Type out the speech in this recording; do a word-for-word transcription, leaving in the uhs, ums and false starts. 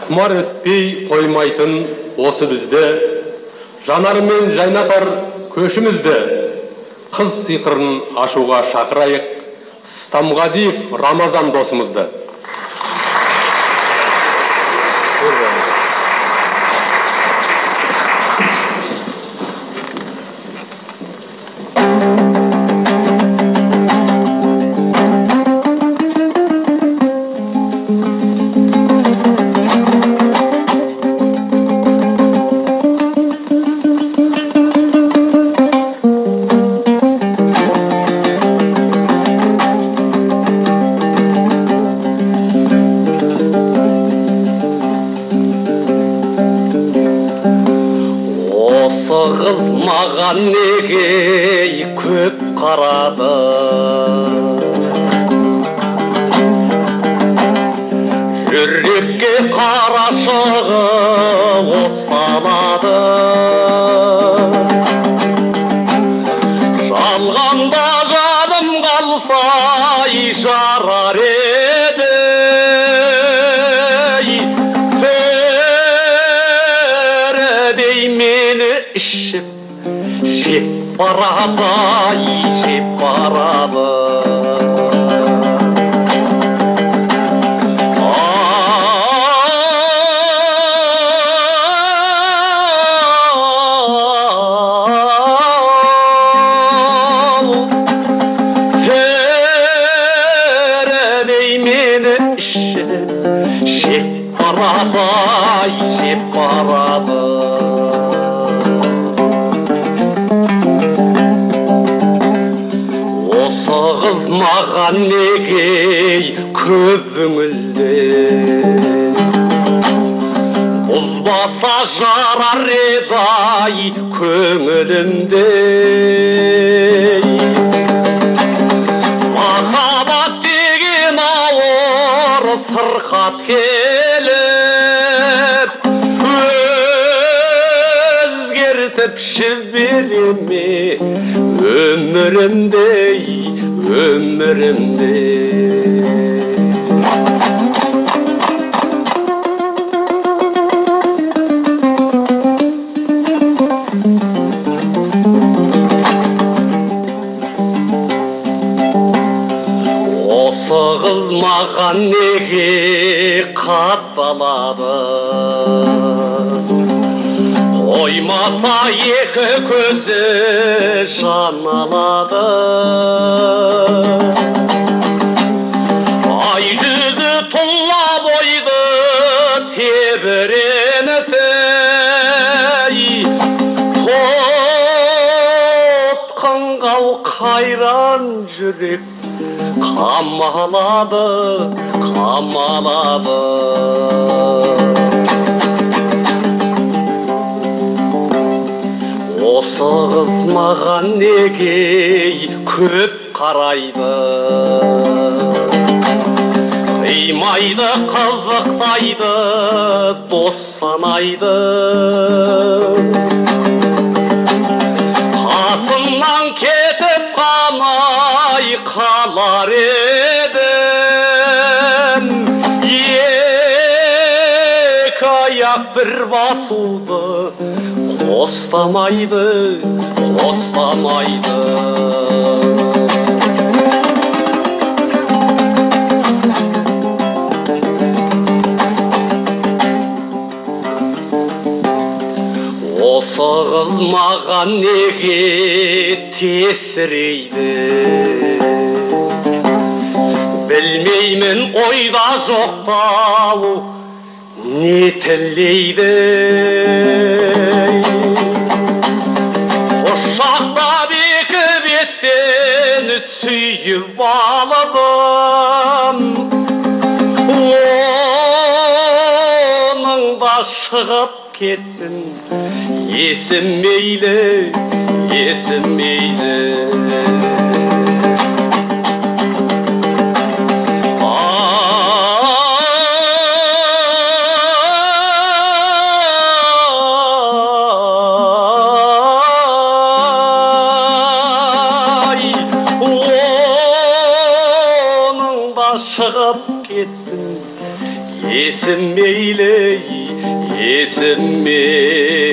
құмар етпей қоймайтын осы бізде, жанарымен жайнатар көшімізде, қыз сиқырын ашуға шақырайық Стамғазиев Рамазан досымызды. Неге көп қарады, жүрекке қарашығы от салады, жалғанда жаным қалса жарар еді, төрдей мені ішіп жеп барады, жеп барады. Төрдей мені ішіп жеп барады, жеп барады. Қыз маған неге көп үңілді, бұзбаса жарар еді көңілімде. Махаббат деген ауыр сырқат келіп, өзгертіп жібере ме өмірімде, өмірімде. Осы қыз маған неге қаталады, қоймаса екі көзі жан алады. Ай жүзі тұла бойды тебіреніп, тұтқынғау қайран жүрек қамалады, қамалады. Осы қыз маған неге көп қарайды, қимайды, қызықтайды, дос санайды. Қасымнан кетіп қалмай қалар едім, екі аяқ бір басуды қостамайды, қостамайды. Осы қыз маған неге тесірейді, білмеймін ойда жоқтау не тілейді. Құшақтап екі беттен сүйіп алыдым, оның да шығып кетсін есім мейлі, есім мейлі. Шығып кетсін есім мейлі есім мейлі